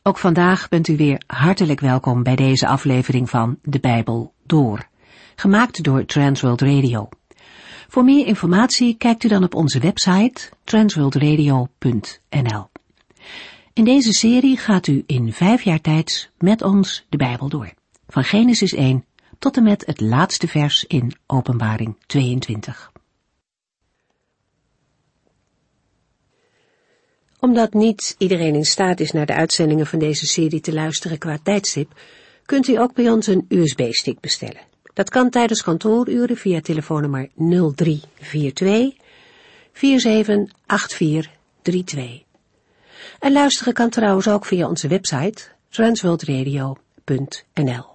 Ook vandaag bent u weer hartelijk welkom bij deze aflevering van De Bijbel Door, gemaakt door Transworld Radio. Voor meer informatie kijkt u dan op onze website transworldradio.nl. In deze serie gaat u in 5 jaar tijd met ons de Bijbel door, van Genesis 1 tot en met het laatste vers in Openbaring 22. Omdat niet iedereen in staat is naar de uitzendingen van deze serie te luisteren qua tijdstip, kunt u ook bij ons een USB-stick bestellen. Dat kan tijdens kantooruren via telefoonnummer 0342 478432. En luisteren kan trouwens ook via onze website transworldradio.nl.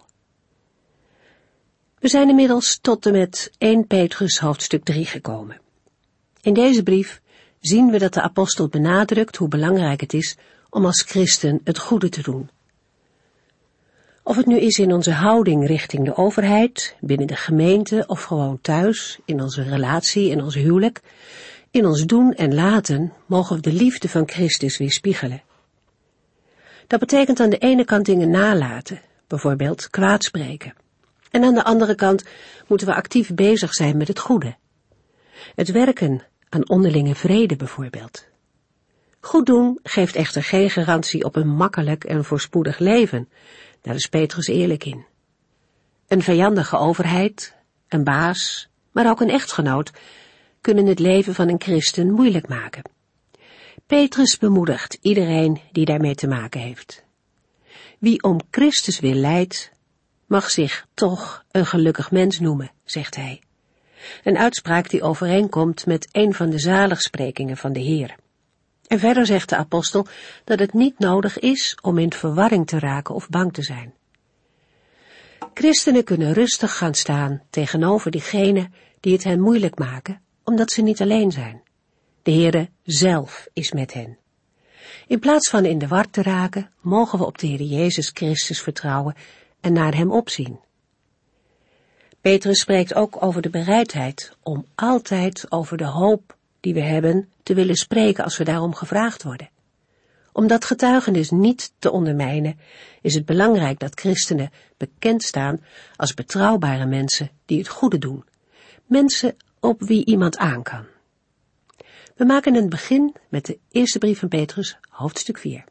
We zijn inmiddels tot en met 1 Petrus hoofdstuk 3 gekomen. In deze brief zien we dat de apostel benadrukt hoe belangrijk het is om als christen het goede te doen. Of het nu is in onze houding richting de overheid, binnen de gemeente of gewoon thuis, in onze relatie, in ons huwelijk, in ons doen en laten, mogen we de liefde van Christus weerspiegelen. Dat betekent aan de ene kant dingen nalaten, bijvoorbeeld kwaadspreken. En aan de andere kant moeten we actief bezig zijn met het goede. Het werken aan onderlinge vrede bijvoorbeeld. Goed doen geeft echter geen garantie op een makkelijk en voorspoedig leven. Daar is Petrus eerlijk in. Een vijandige overheid, een baas, maar ook een echtgenoot kunnen het leven van een christen moeilijk maken. Petrus bemoedigt iedereen die daarmee te maken heeft. Wie om Christus wil lijdt, mag zich toch een gelukkig mens noemen, zegt hij. Een uitspraak die overeenkomt met een van de zaligsprekingen van de Heer. En verder zegt de apostel dat het niet nodig is om in verwarring te raken of bang te zijn. Christenen kunnen rustig gaan staan tegenover diegenen die het hen moeilijk maken, omdat ze niet alleen zijn. De Heere zelf is met hen. In plaats van in de war te raken, mogen we op de Heer Jezus Christus vertrouwen en naar hem opzien. Petrus spreekt ook over de bereidheid om altijd over de hoop die we hebben te willen spreken als we daarom gevraagd worden. Om dat getuigenis niet te ondermijnen, is het belangrijk dat christenen bekend staan als betrouwbare mensen die het goede doen. Mensen op wie iemand aan kan. We maken een begin met de eerste brief van Petrus, hoofdstuk 4.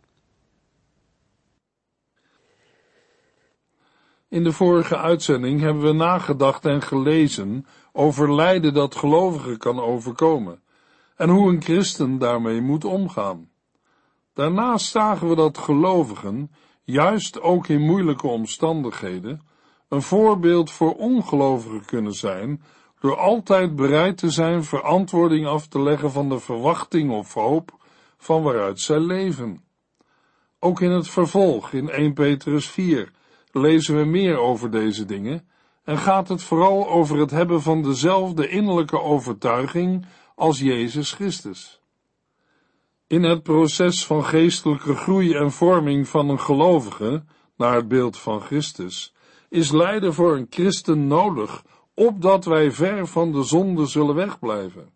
In de vorige uitzending hebben we nagedacht en gelezen over lijden dat gelovigen kan overkomen en hoe een christen daarmee moet omgaan. Daarnaast zagen we dat gelovigen, juist ook in moeilijke omstandigheden, een voorbeeld voor ongelovigen kunnen zijn door altijd bereid te zijn verantwoording af te leggen van de verwachting of hoop van waaruit zij leven. Ook in het vervolg in 1 Petrus 4 lezen we meer over deze dingen en gaat het vooral over het hebben van dezelfde innerlijke overtuiging als Jezus Christus. In het proces van geestelijke groei en vorming van een gelovige, naar het beeld van Christus, is lijden voor een christen nodig, opdat wij ver van de zonde zullen wegblijven.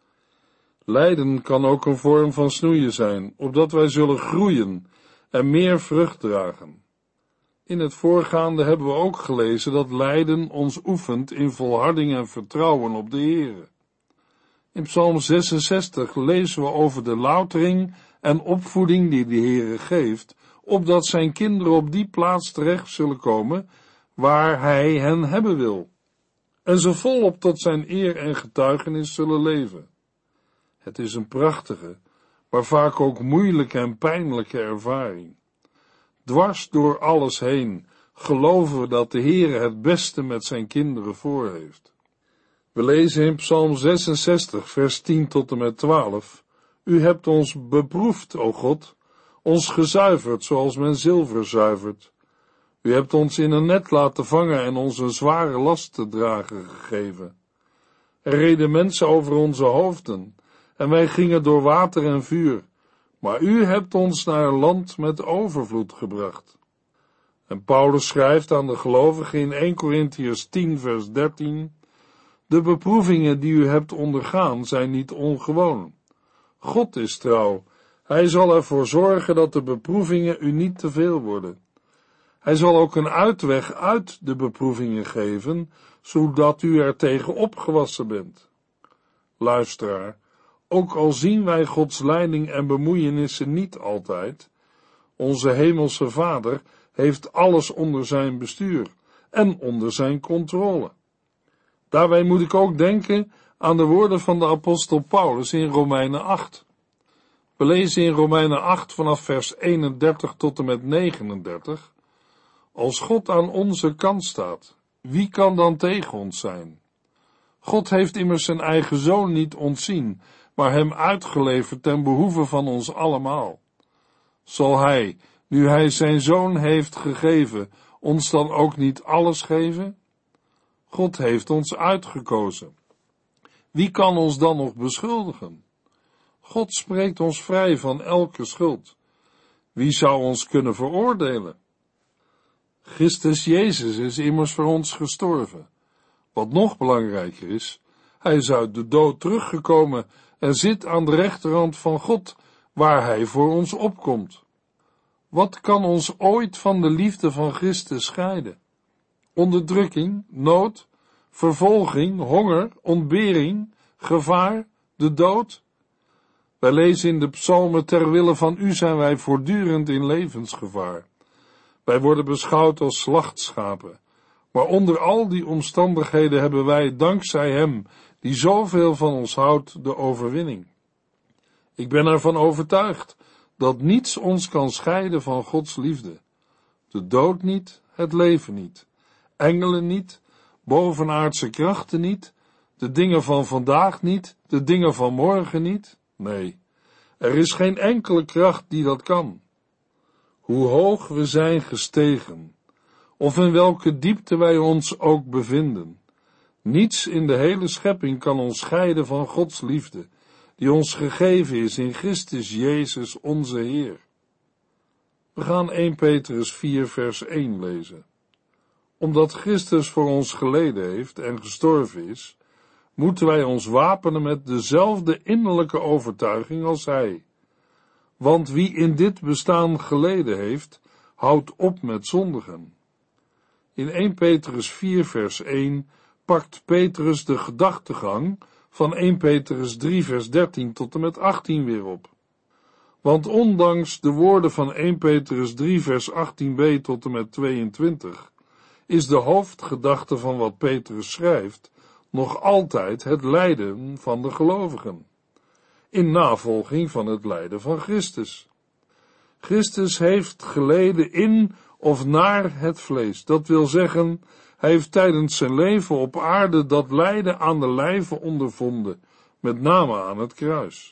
Lijden kan ook een vorm van snoeien zijn, opdat wij zullen groeien en meer vrucht dragen. In het voorgaande hebben we ook gelezen dat lijden ons oefent in volharding en vertrouwen op de Heere. In Psalm 66 lezen we over de loutering en opvoeding die de Heere geeft, opdat zijn kinderen op die plaats terecht zullen komen waar hij hen hebben wil, en ze volop tot zijn eer en getuigenis zullen leven. Het is een prachtige, maar vaak ook moeilijke en pijnlijke ervaring. Dwars door alles heen geloven we dat de Heere het beste met zijn kinderen voor heeft. We lezen in Psalm 66, vers 10 tot en met 12. U hebt ons beproefd, o God, ons gezuiverd zoals men zilver zuivert. U hebt ons in een net laten vangen en ons een zware last te dragen gegeven. Er reden mensen over onze hoofden en wij gingen door water en vuur. Maar u hebt ons naar een land met overvloed gebracht. En Paulus schrijft aan de gelovigen in 1 Korintiërs 10 vers 13, de beproevingen die u hebt ondergaan zijn niet ongewoon. God is trouw, Hij zal ervoor zorgen dat de beproevingen u niet te veel worden. Hij zal ook een uitweg uit de beproevingen geven, zodat u er tegen opgewassen bent. Luisteraar, ook al zien wij Gods leiding en bemoeienissen niet altijd, onze hemelse Vader heeft alles onder zijn bestuur en onder zijn controle. Daarbij moet ik ook denken aan de woorden van de apostel Paulus in Romeinen 8. We lezen in Romeinen 8 vanaf vers 31 tot en met 39. Als God aan onze kant staat, wie kan dan tegen ons zijn? God heeft immers zijn eigen zoon niet ontzien, maar hem uitgeleverd ten behoeve van ons allemaal. Zal hij, nu hij zijn zoon heeft gegeven, ons dan ook niet alles geven? God heeft ons uitgekozen. Wie kan ons dan nog beschuldigen? God spreekt ons vrij van elke schuld. Wie zou ons kunnen veroordelen? Christus Jezus is immers voor ons gestorven. Wat nog belangrijker is, hij is uit de dood teruggekomen en zit aan de rechterhand van God, waar hij voor ons opkomt. Wat kan ons ooit van de liefde van Christus scheiden? Onderdrukking, nood, vervolging, honger, ontbering, gevaar, de dood? Wij lezen in de psalmen, ter wille van u zijn wij voortdurend in levensgevaar. Wij worden beschouwd als slachtschapen, maar onder al die omstandigheden hebben wij, dankzij hem, die zoveel van ons houdt, de overwinning. Ik ben ervan overtuigd dat niets ons kan scheiden van Gods liefde. De dood niet, het leven niet, engelen niet, bovenaardse krachten niet, de dingen van vandaag niet, de dingen van morgen niet. Nee, er is geen enkele kracht die dat kan. Hoe hoog we zijn gestegen, of in welke diepte wij ons ook bevinden, niets in de hele schepping kan ons scheiden van Gods liefde, die ons gegeven is in Christus Jezus onze Heer. We gaan 1 Petrus 4 vers 1 lezen. Omdat Christus voor ons geleden heeft en gestorven is, moeten wij ons wapenen met dezelfde innerlijke overtuiging als hij. Want wie in dit bestaan geleden heeft, houdt op met zondigen. In 1 Petrus 4 vers 1 pakt Petrus de gedachtegang van 1 Petrus 3 vers 13 tot en met 18 weer op. Want ondanks de woorden van 1 Petrus 3 vers 18b tot en met 22, is de hoofdgedachte van wat Petrus schrijft nog altijd het lijden van de gelovigen, in navolging van het lijden van Christus. Christus heeft geleden in of naar het vlees, dat wil zeggen, hij heeft tijdens zijn leven op aarde dat lijden aan de lijve ondervonden, met name aan het kruis.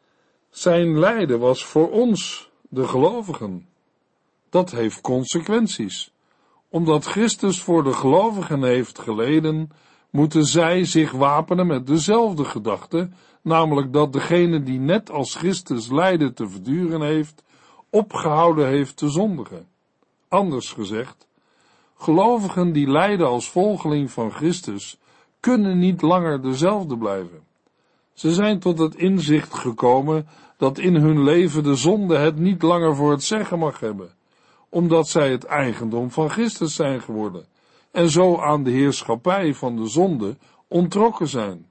Zijn lijden was voor ons, de gelovigen. Dat heeft consequenties. Omdat Christus voor de gelovigen heeft geleden, moeten zij zich wapenen met dezelfde gedachte, namelijk dat degene die net als Christus lijden te verduren heeft, opgehouden heeft te zondigen. Anders gezegd, gelovigen die lijden als volgeling van Christus, kunnen niet langer dezelfde blijven. Ze zijn tot het inzicht gekomen dat in hun leven de zonde het niet langer voor het zeggen mag hebben, omdat zij het eigendom van Christus zijn geworden en zo aan de heerschappij van de zonde onttrokken zijn.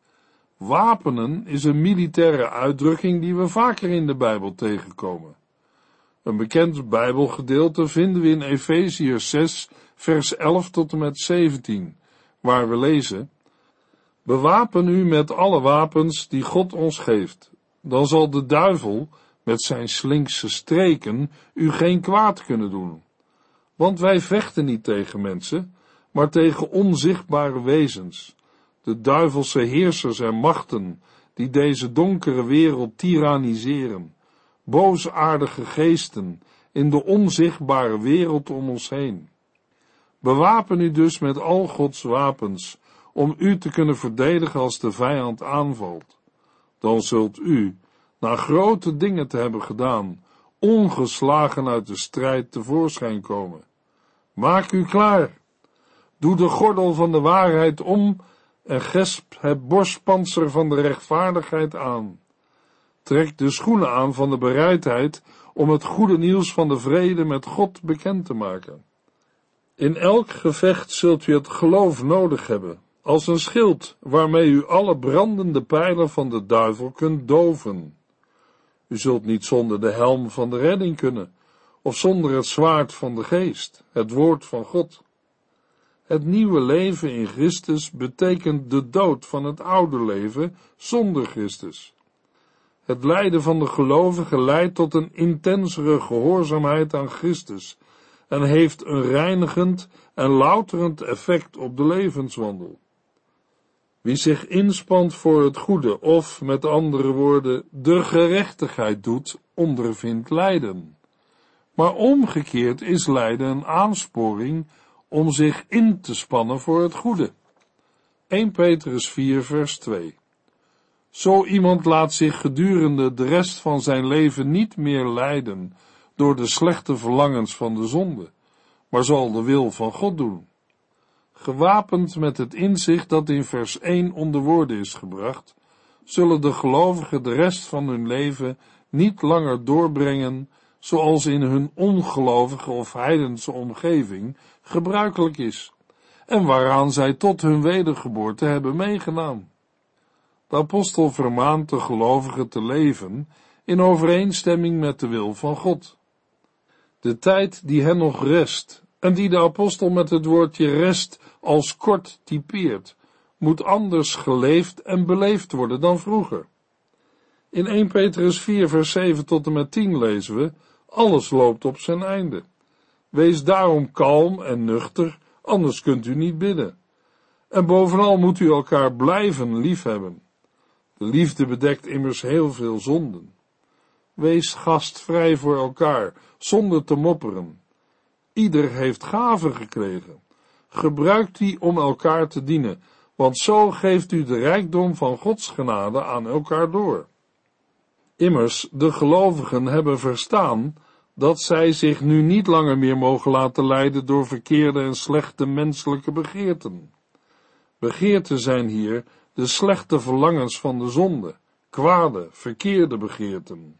Wapenen is een militaire uitdrukking die we vaker in de Bijbel tegenkomen. Een bekend Bijbelgedeelte vinden we in Efeziërs 6, vers 11 tot en met 17, waar we lezen: Bewapen u met alle wapens die God ons geeft, dan zal de duivel met zijn slinkse streken u geen kwaad kunnen doen. Want wij vechten niet tegen mensen, maar tegen onzichtbare wezens, de duivelse heersers en machten, die deze donkere wereld tiranniseren, boosaardige geesten in de onzichtbare wereld om ons heen. Bewapen u dus met al Gods wapens, om u te kunnen verdedigen als de vijand aanvalt. Dan zult u, na grote dingen te hebben gedaan, ongeslagen uit de strijd tevoorschijn komen. Maak u klaar. Doe de gordel van de waarheid om en gesp het borstpantser van de rechtvaardigheid aan. Trek de schoenen aan van de bereidheid om het goede nieuws van de vrede met God bekend te maken. In elk gevecht zult u het geloof nodig hebben, als een schild waarmee u alle brandende pijlen van de duivel kunt doven. U zult niet zonder de helm van de redding kunnen, of zonder het zwaard van de geest, het woord van God. Het nieuwe leven in Christus betekent de dood van het oude leven zonder Christus. Het lijden van de gelovige leidt tot een intensere gehoorzaamheid aan Christus en heeft een reinigend en louterend effect op de levenswandel. Wie zich inspant voor het goede, of met andere woorden, de gerechtigheid doet, ondervindt lijden. Maar omgekeerd is lijden een aansporing om zich in te spannen voor het goede. 1 Petrus 4 vers 2. Zo iemand laat zich gedurende de rest van zijn leven niet meer leiden door de slechte verlangens van de zonde, maar zal de wil van God doen. Gewapend met het inzicht dat in vers 1 onder woorden is gebracht, zullen de gelovigen de rest van hun leven niet langer doorbrengen zoals in hun ongelovige of heidense omgeving gebruikelijk is, en waaraan zij tot hun wedergeboorte hebben meegedaan. De apostel vermaant de gelovigen te leven in overeenstemming met de wil van God. De tijd die hen nog rest, en die de apostel met het woordje rest als kort typeert, moet anders geleefd en beleefd worden dan vroeger. In 1 Petrus 4 vers 7 tot en met 10 lezen we: alles loopt op zijn einde. Wees daarom kalm en nuchter, anders kunt u niet bidden. En bovenal moet u elkaar blijven liefhebben. De liefde bedekt immers heel veel zonden. Wees gastvrij voor elkaar, zonder te mopperen. Ieder heeft gaven gekregen. Gebruik die om elkaar te dienen, want zo geeft u de rijkdom van Gods genade aan elkaar door. Immers, de gelovigen hebben verstaan dat zij zich nu niet langer meer mogen laten leiden door verkeerde en slechte menselijke begeerten. Begeerten zijn hier de slechte verlangens van de zonde, kwade, verkeerde begeerten.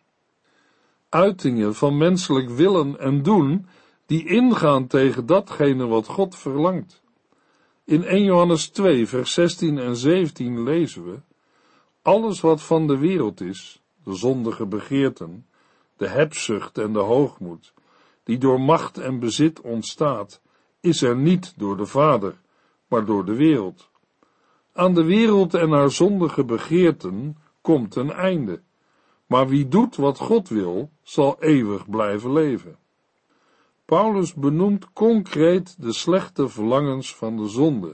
Uitingen van menselijk willen en doen, die ingaan tegen datgene wat God verlangt. In 1 Johannes 2, vers 16 en 17 lezen we: alles wat van de wereld is, de zondige begeerten, de hebzucht en de hoogmoed, die door macht en bezit ontstaat, is er niet door de Vader, maar door de wereld. Aan de wereld en haar zondige begeerten komt een einde, maar wie doet wat God wil, zal eeuwig blijven leven. Paulus benoemt concreet de slechte verlangens van de zonde,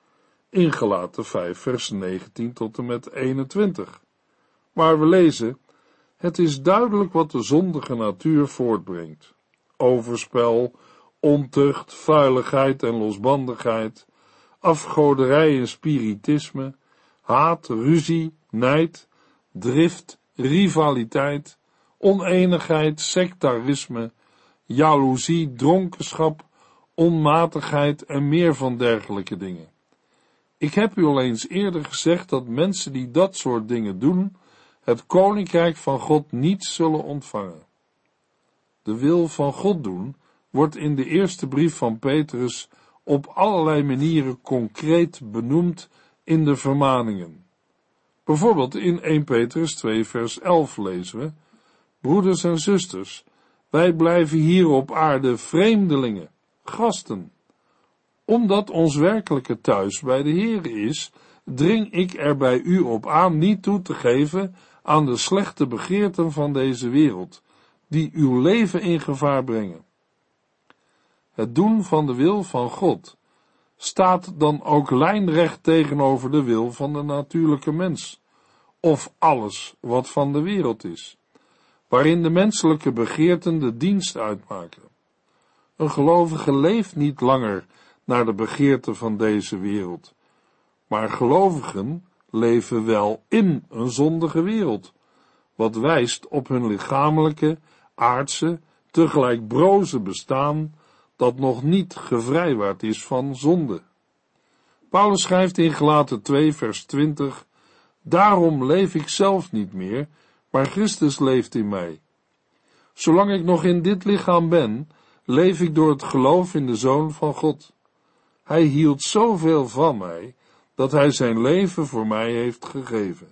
in Galaten 5 vers 19 tot en met 21. Maar we lezen: het is duidelijk wat de zondige natuur voortbrengt: overspel, ontucht, vuiligheid en losbandigheid, afgoderij en spiritisme, haat, ruzie, nijd, drift, rivaliteit, oneenigheid, sectarisme, jaloezie, dronkenschap, onmatigheid en meer van dergelijke dingen. Ik heb u al eens eerder gezegd dat mensen die dat soort dingen doen, het koninkrijk van God niet zullen ontvangen. De wil van God doen wordt in de eerste brief van Petrus op allerlei manieren concreet benoemd in de vermaningen. Bijvoorbeeld in 1 Petrus 2 vers 11 lezen we: broeders en zusters, wij blijven hier op aarde vreemdelingen, gasten. Omdat ons werkelijke thuis bij de Heere is, dring ik er bij u op aan niet toe te geven aan de slechte begeerten van deze wereld, die uw leven in gevaar brengen. Het doen van de wil van God staat dan ook lijnrecht tegenover de wil van de natuurlijke mens, of alles wat van de wereld is, waarin de menselijke begeerten de dienst uitmaken. Een gelovige leeft niet langer naar de begeerten van deze wereld, maar gelovigen leven wel in een zondige wereld, wat wijst op hun lichamelijke, aardse, tegelijk broze bestaan, dat nog niet gevrijwaard is van zonde. Paulus schrijft in Galaten 2 vers 20: daarom leef ik zelf niet meer, maar Christus leeft in mij. Zolang ik nog in dit lichaam ben, leef ik door het geloof in de Zoon van God. Hij hield zoveel van mij, dat hij zijn leven voor mij heeft gegeven.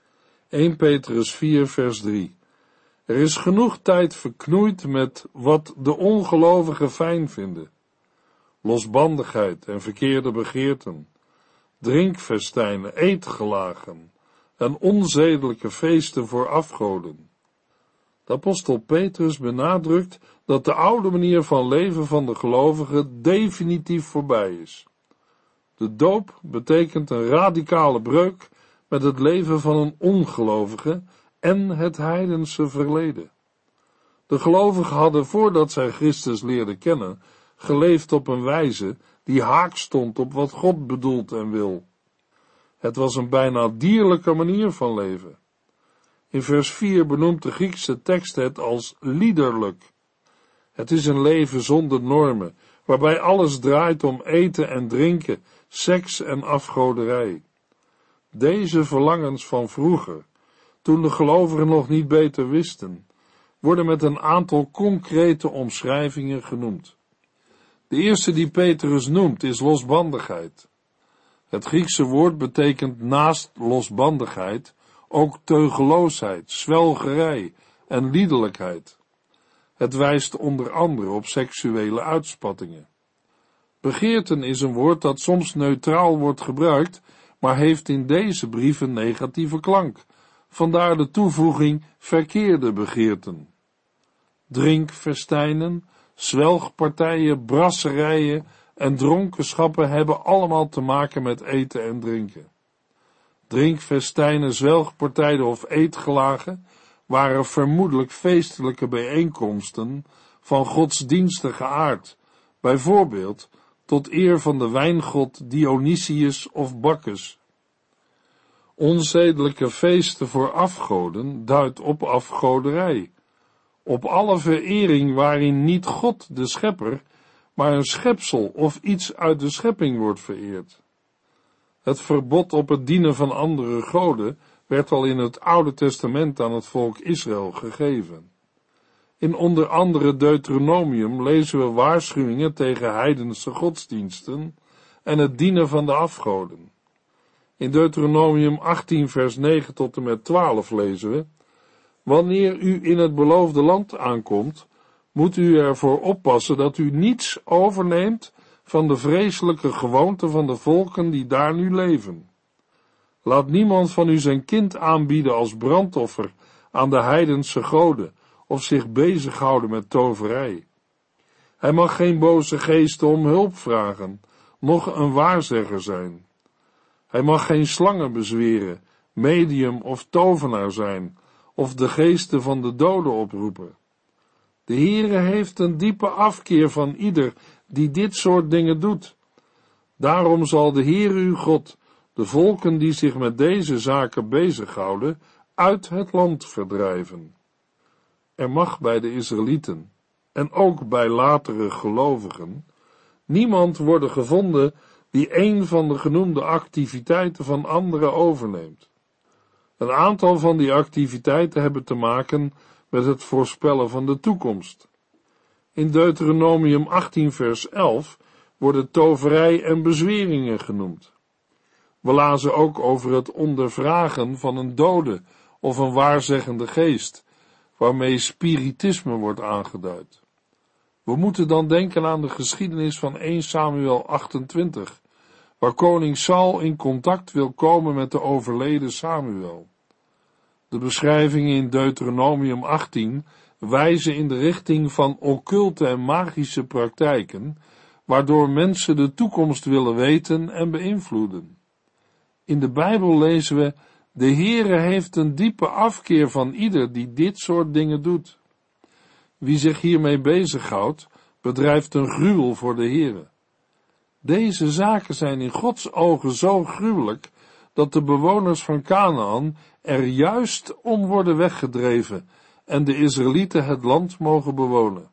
1 Petrus 4 vers 3. Er is genoeg tijd verknoeid met wat de ongelovigen fijn vinden. Losbandigheid en verkeerde begeerten, drinkfestijnen, eetgelagen en onzedelijke feesten voor afgoden. De apostel Petrus benadrukt dat de oude manier van leven van de gelovigen definitief voorbij is. De doop betekent een radicale breuk met het leven van een ongelovige en het heidense verleden. De gelovigen hadden voordat zij Christus leerden kennen, geleefd op een wijze die haaks stond op wat God bedoelt en wil. Het was een bijna dierlijke manier van leven. In vers 4 benoemt de Griekse tekst het als liederlijk. Het is een leven zonder normen, waarbij alles draait om eten en drinken, seks en afgoderij. Deze verlangens van vroeger, toen de gelovigen nog niet beter wisten, worden met een aantal concrete omschrijvingen genoemd. De eerste die Petrus noemt is losbandigheid. Het Griekse woord betekent naast losbandigheid ook teugeloosheid, zwelgerij en liederlijkheid. Het wijst onder andere op seksuele uitspattingen. Begeerten is een woord dat soms neutraal wordt gebruikt, maar heeft in deze brief een negatieve klank. Vandaar de toevoeging verkeerde begeerten. Drinkfestijnen, zwelgpartijen, brasserijen en dronkenschappen hebben allemaal te maken met eten en drinken. Drinkfestijnen, zwelgpartijen of eetgelagen waren vermoedelijk feestelijke bijeenkomsten van godsdienstige aard, bijvoorbeeld tot eer van de wijngod Dionysius of Bacchus. Onzedelijke feesten voor afgoden duidt op afgoderij, op alle verering waarin niet God de schepper, maar een schepsel of iets uit de schepping wordt vereerd. Het verbod op het dienen van andere goden werd al in het Oude Testament aan het volk Israël gegeven. In onder andere Deuteronomium lezen we waarschuwingen tegen heidense godsdiensten en het dienen van de afgoden. In Deuteronomium 18 vers 9 tot en met 12 lezen we: Wanneer u in het beloofde land aankomt, moet u ervoor oppassen dat u niets overneemt van de vreselijke gewoonten van de volken die daar nu leven. Laat niemand van u zijn kind aanbieden als brandoffer aan de heidense goden, of zich bezighouden met toverij. Hij mag geen boze geesten om hulp vragen, noch een waarzegger zijn. Hij mag geen slangen bezweren, medium of tovenaar zijn, of de geesten van de doden oproepen. De Heere heeft een diepe afkeer van ieder die dit soort dingen doet. Daarom zal de Heere uw God de volken die zich met deze zaken bezighouden uit het land verdrijven. Er mag bij de Israëlieten, en ook bij latere gelovigen, niemand worden gevonden die een van de genoemde activiteiten van anderen overneemt. Een aantal van die activiteiten hebben te maken met het voorspellen van de toekomst. In Deuteronomium 18 vers 11 worden toverij en bezweringen genoemd. We lazen ook over het ondervragen van een dode of een waarzeggende geest, waarmee spiritisme wordt aangeduid. We moeten dan denken aan de geschiedenis van 1 Samuel 28, waar koning Saul in contact wil komen met de overleden Samuel. De beschrijvingen in Deuteronomium 18 wijzen in de richting van occulte en magische praktijken, waardoor mensen de toekomst willen weten en beïnvloeden. In de Bijbel lezen we: de Heere heeft een diepe afkeer van ieder die dit soort dingen doet. Wie zich hiermee bezighoudt, bedrijft een gruwel voor de Heere. Deze zaken zijn in Gods ogen zo gruwelijk, dat de bewoners van Kanaan er juist om worden weggedreven en de Israëlieten het land mogen bewonen.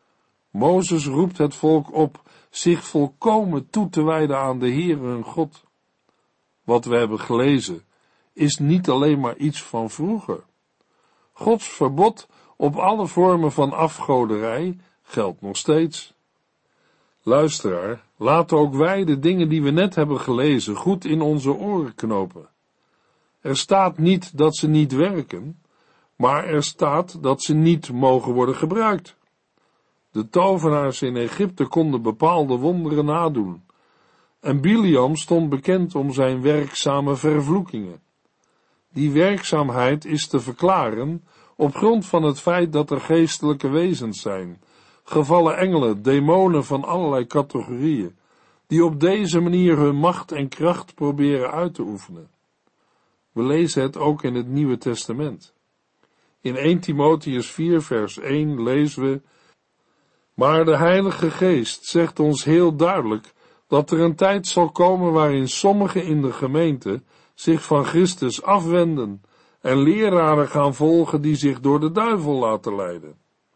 Mozes roept het volk op zich volkomen toe te wijden aan de Heere hun God. Wat we hebben gelezen is niet alleen maar iets van vroeger. Gods verbod op alle vormen van afgoderij geldt nog steeds. Luisteraar, laten ook wij de dingen die we net hebben gelezen goed in onze oren knopen. Er staat niet dat ze niet werken, maar er staat dat ze niet mogen worden gebruikt. De tovenaars in Egypte konden bepaalde wonderen nadoen, en Biliam stond bekend om zijn werkzame vervloekingen. Die werkzaamheid is te verklaren op grond van het feit dat er geestelijke wezens zijn, gevallen engelen, demonen van allerlei categorieën, die op deze manier hun macht en kracht proberen uit te oefenen. We lezen het ook in het Nieuwe Testament. In 1 Timotheüs 4 vers 1 lezen we: maar de Heilige Geest zegt ons heel duidelijk dat er een tijd zal komen waarin sommigen in de gemeente zich van Christus afwenden en leraren gaan volgen die zich door de duivel laten leiden.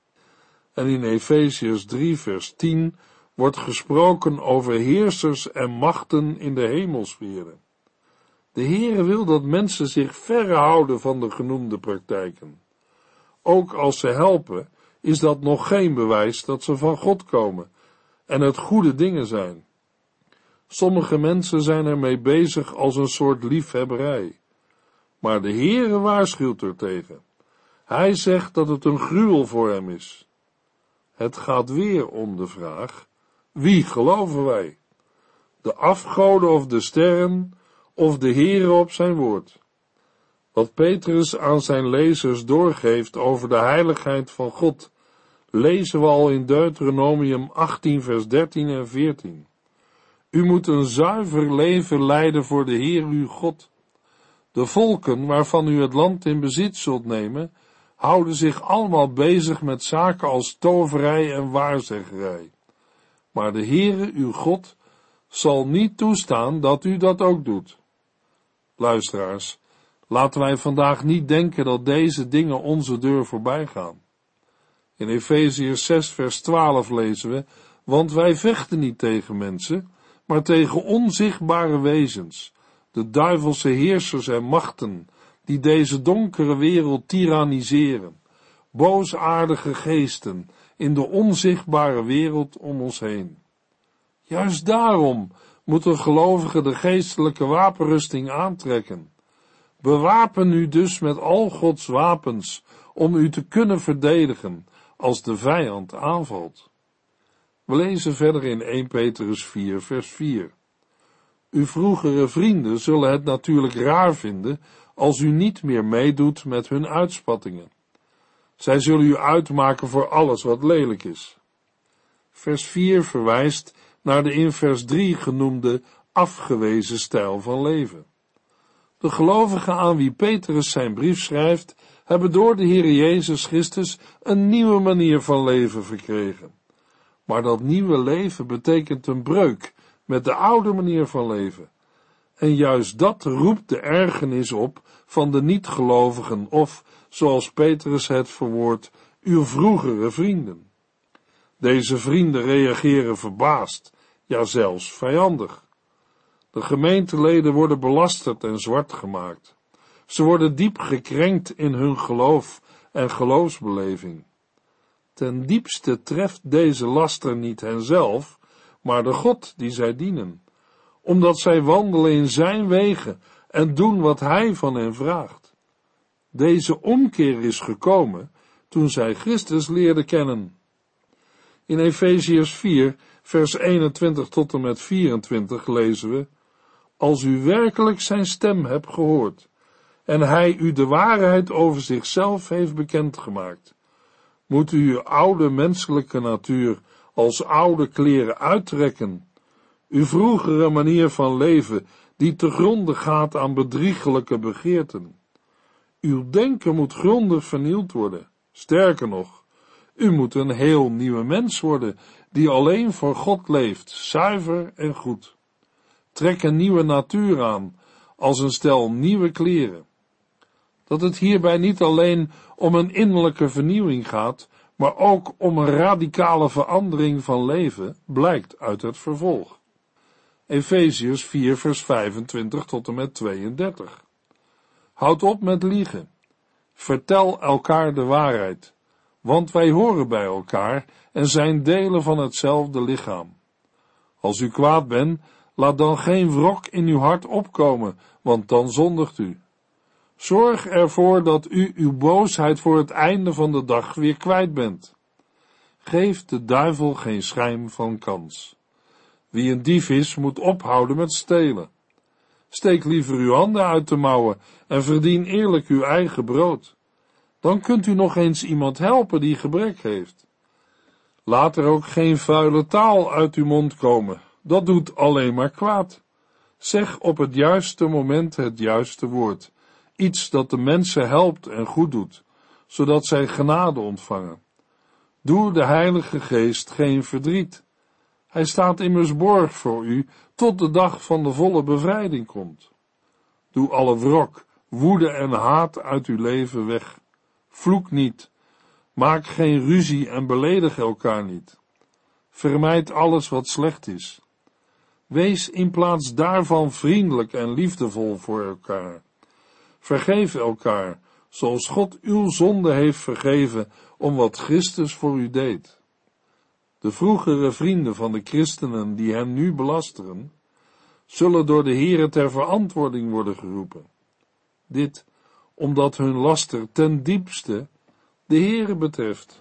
En in Efeziërs 3 vers 10 wordt gesproken over heersers en machten in de hemelsferen. De Heere wil dat mensen zich verre houden van de genoemde praktijken. Ook als ze helpen, is dat nog geen bewijs dat ze van God komen en het goede dingen zijn. Sommige mensen zijn ermee bezig als een soort liefhebberij. Maar de Heere waarschuwt er tegen. Hij zegt dat het een gruwel voor hem is. Het gaat weer om de vraag: wie geloven wij? De afgoden of de sterren, of de Heere op zijn woord? Wat Petrus aan zijn lezers doorgeeft over de heiligheid van God, lezen we al in Deuteronomium 18 vers 13 en 14. U moet een zuiver leven leiden voor de Heer uw God. De volken waarvan u het land in bezit zult nemen, houden zich allemaal bezig met zaken als toverij en waarzeggerij. Maar de Heere uw God zal niet toestaan dat u dat ook doet. Luisteraars, laten wij vandaag niet denken dat deze dingen onze deur voorbij gaan. In Efeziërs 6 vers 12 lezen we: want wij vechten niet tegen mensen, maar tegen onzichtbare wezens, de duivelse heersers en machten, die deze donkere wereld tiranniseren, boosaardige geesten in de onzichtbare wereld om ons heen. Juist daarom moet een gelovige de geestelijke wapenrusting aantrekken. Bewapen u dus met al Gods wapens, om u te kunnen verdedigen als de vijand aanvalt. We lezen verder in 1 Petrus 4 vers 4. Uw vroegere vrienden zullen het natuurlijk raar vinden als u niet meer meedoet met hun uitspattingen. Zij zullen u uitmaken voor alles wat lelijk is. Vers 4 verwijst naar de in vers 3 genoemde afgewezen stijl van leven. De gelovigen aan wie Petrus zijn brief schrijft, hebben door de Heer Jezus Christus een nieuwe manier van leven verkregen. Maar dat nieuwe leven betekent een breuk met de oude manier van leven. En juist dat roept de ergernis op van de niet-gelovigen of, zoals Petrus het verwoordt, uw vroegere vrienden. Deze vrienden reageren verbaasd, ja zelfs vijandig. De gemeenteleden worden belasterd en zwart gemaakt. Ze worden diep gekrenkt in hun geloof en geloofsbeleving. Ten diepste treft deze laster niet henzelf, maar de God die zij dienen, omdat zij wandelen in zijn wegen en doen wat hij van hen vraagt. Deze omkeer is gekomen toen zij Christus leerden kennen. In Efeziërs 4, vers 21 tot en met 24 lezen we: als u werkelijk zijn stem hebt gehoord en hij u de waarheid over zichzelf heeft bekendgemaakt, moet u uw oude menselijke natuur als oude kleren uittrekken, uw vroegere manier van leven die te gronde gaat aan bedriegelijke begeerten. Uw denken moet grondig vernield worden. Sterker nog, u moet een heel nieuwe mens worden, die alleen voor God leeft, zuiver en goed. Trek een nieuwe natuur aan, als een stel nieuwe kleren. Dat het hierbij niet alleen om een innerlijke vernieuwing gaat, maar ook om een radicale verandering van leven, blijkt uit het vervolg. Efeziërs 4 vers 25 tot en met 32. Houd op met liegen. Vertel elkaar de waarheid, want wij horen bij elkaar en zijn delen van hetzelfde lichaam. Als u kwaad bent, laat dan geen wrok in uw hart opkomen, want dan zondigt u. Zorg ervoor dat u uw boosheid voor het einde van de dag weer kwijt bent. Geef de duivel geen schijn van kans. Wie een dief is, moet ophouden met stelen. Steek liever uw handen uit de mouwen en verdien eerlijk uw eigen brood. Dan kunt u nog eens iemand helpen die gebrek heeft. Laat er ook geen vuile taal uit uw mond komen. Dat doet alleen maar kwaad. Zeg op het juiste moment het juiste woord. Iets dat de mensen helpt en goed doet, zodat zij genade ontvangen. Doe de Heilige Geest geen verdriet. Hij staat immers borg voor u tot de dag van de volle bevrijding komt. Doe alle wrok, woede en haat uit uw leven weg. Vloek niet. Maak geen ruzie en beledig elkaar niet. Vermijd alles wat slecht is. Wees in plaats daarvan vriendelijk en liefdevol voor elkaar. Vergeef elkaar, zoals God uw zonde heeft vergeven om wat Christus voor u deed. De vroegere vrienden van de christenen die hen nu belasteren, zullen door de Heere ter verantwoording worden geroepen. Dit omdat hun laster ten diepste de Heere betreft.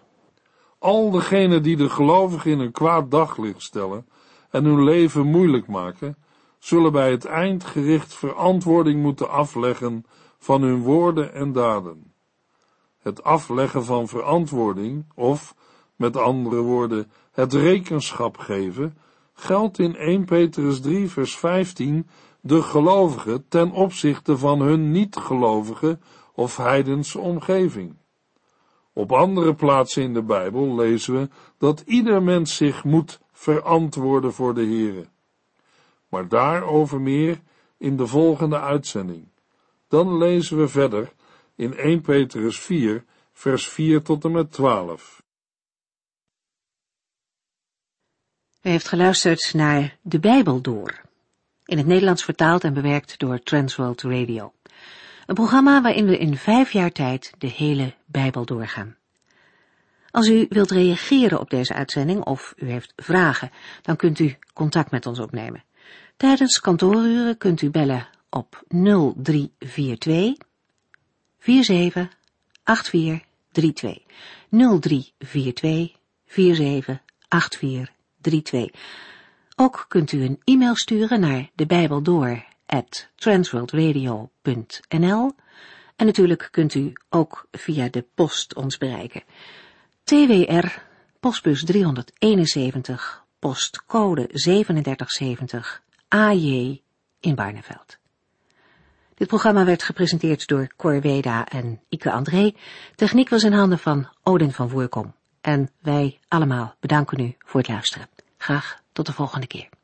Al degenen die de gelovigen in een kwaad daglicht stellen en hun leven moeilijk maken, zullen bij het eindgericht verantwoording moeten afleggen van hun woorden en daden. Het afleggen van verantwoording, of, met andere woorden, het rekenschap geven, geldt in 1 Petrus 3 vers 15 de gelovigen ten opzichte van hun niet-gelovige of heidense omgeving. Op andere plaatsen in de Bijbel lezen we dat ieder mens zich moet verantwoorden voor de Heere. Maar daarover meer in de volgende uitzending. Dan lezen we verder in 1 Petrus 4, vers 4 tot en met 12. U heeft geluisterd naar De Bijbel Door, in het Nederlands vertaald en bewerkt door Transworld Radio. Een programma waarin we in 5 jaar tijd de hele Bijbel doorgaan. Als u wilt reageren op deze uitzending of u heeft vragen, dan kunt u contact met ons opnemen. Tijdens kantooruren kunt u bellen op 0342 478432. 0342 478432. Ook kunt u een e-mail sturen naar debijbeldoor@transworldradio.nl en natuurlijk kunt u ook via de post ons bereiken. TWR, postbus 371, postcode 3770, AJ in Barneveld. Dit programma werd gepresenteerd door Cor Weda en Ike André. Techniek was in handen van Odin van Voerkom. En wij allemaal bedanken u voor het luisteren. Graag tot de volgende keer.